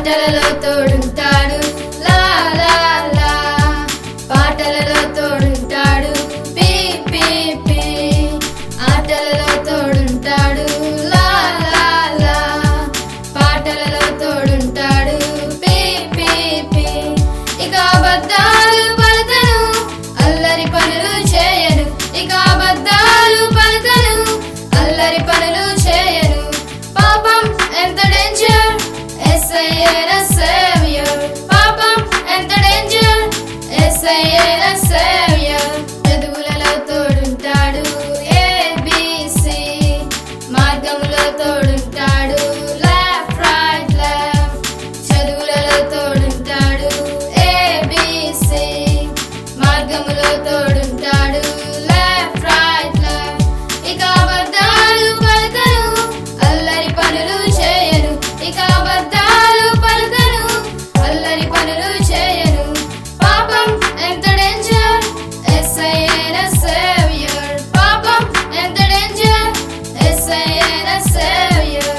ఆటలలో తోడుంటాడు లా లా లా, పాటలలో తోడుంటాడు పీ పీ పీ, ఆటలలో తోడుంటాడు లా లా లా, పాటలలో తోడుంటాడు పీ పీ పీ. ఇక అబద్ధాలు పలకను, అల్లరి పనులు చేయను, ఇక అబద్ధాలు పలకను, అల్లరి పనులు చేయను. పాపం ఎంత డేంజర్, ఎస్ఐఏన సేవియర్, పాపం ఎంత డేంజర్, ఎస్ఐఏన సేవియర్. చదువులలో తోడుంటాడు ఏబిసి, మార్గంలో తోడుంటాడు లెఫ్ట్ రైట్ లెఫ్ట్, చదువులలో తోడుంటాడు ఏబిసి, మార్గంలో తోడుంటాడు లెఫ్ట్ రైట్ లెఫ్ట్. ఇక అబద్ధాలు పలకను, అల్లరి పనులు చేయను, ఇక అబద్ధాలు పలకను, అల్లరి పనులు చేయను. పాపం ఎంత డేంజర్, ఎస్ఐఏన సేవియర్, పాపం ఎంత డేంజర్, ఎస్ఐఏన సేవియర్.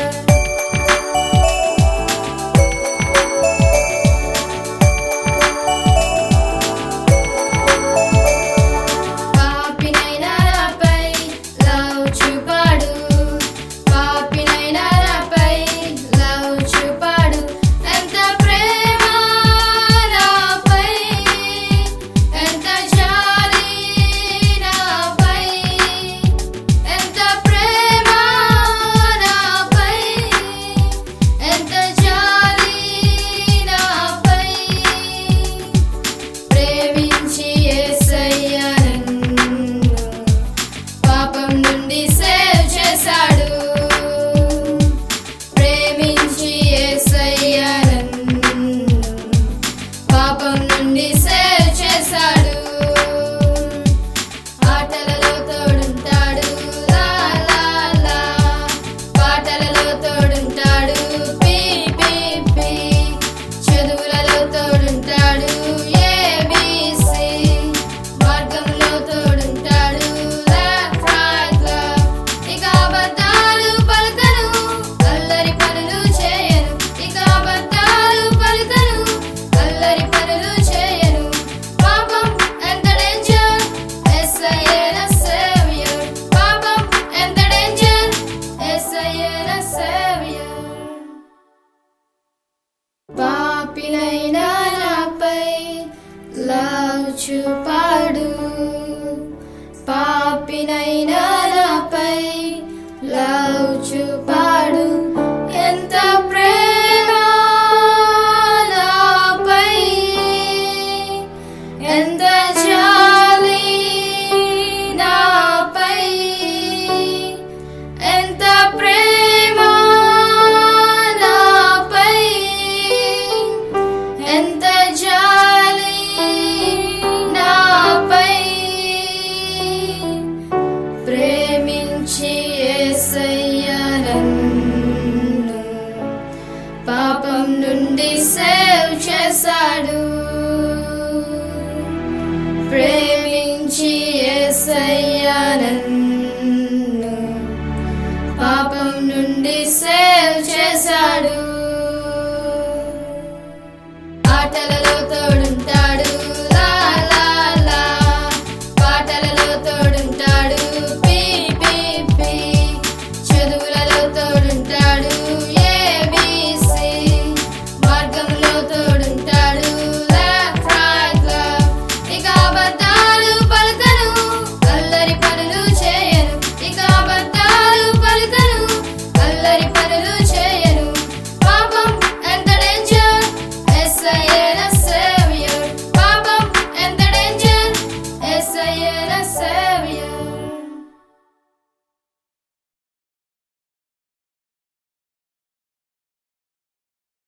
పాపినైనా నాపై లవ్ చూపాడు, పాపినైనా నాపై లవ్ చూపాడు. ఎంత ప్రేమ నాపై, ఎంత జాలి నాపై, ఎంత ప్రేమ నాపై, ఎంత జాలి నాపై. ప్రేమించి యేసయ్య నన్ను పాపం నుండి సేవ్ చేశాడు, ప్రేమించి యేసయ్య నన్ను పాపం నుండి సేవ్ చేశాడు. ఆటలలో తోడుంటాడు లా లా లా, పాటలలో తోడుంటాడు పీ పీ పీ, చదువులలో తోడుంటాడు ఏబిసి, మార్గంలో తోడుంటాడు లెఫ్ట్ రైట్ లెఫ్ట్. ఇక అబద్ధాలు పలకను, అల్లరి పనులు చేయను, ఇక అబద్ధాలు పలకను, అల్లరి పనులు చేయను. పాపం ఎంత డేంజర్, ఎస్ఐఏన సేవియర్, పాపం ఎంత డేంజర్, ఎస్ఐఏన సేవియర్. పాపినైనా నాపై లవ్ చూపాడు, పాపినైనా నాపై లవ్ చూపాడు. ఎంత ప్రేమ నాపై, ఎంత జాలి నాపై, ఎంత ప్రేమ నాపై, ఎంత జాలి నాపై. ప్రేమించి యేసయ్య నన్ను పాపం నుండి సేవ్ చేశాడు, ప్రేమించి యేసయ్య నన్ను పాపం నుండి సేవ్ చేశాడు.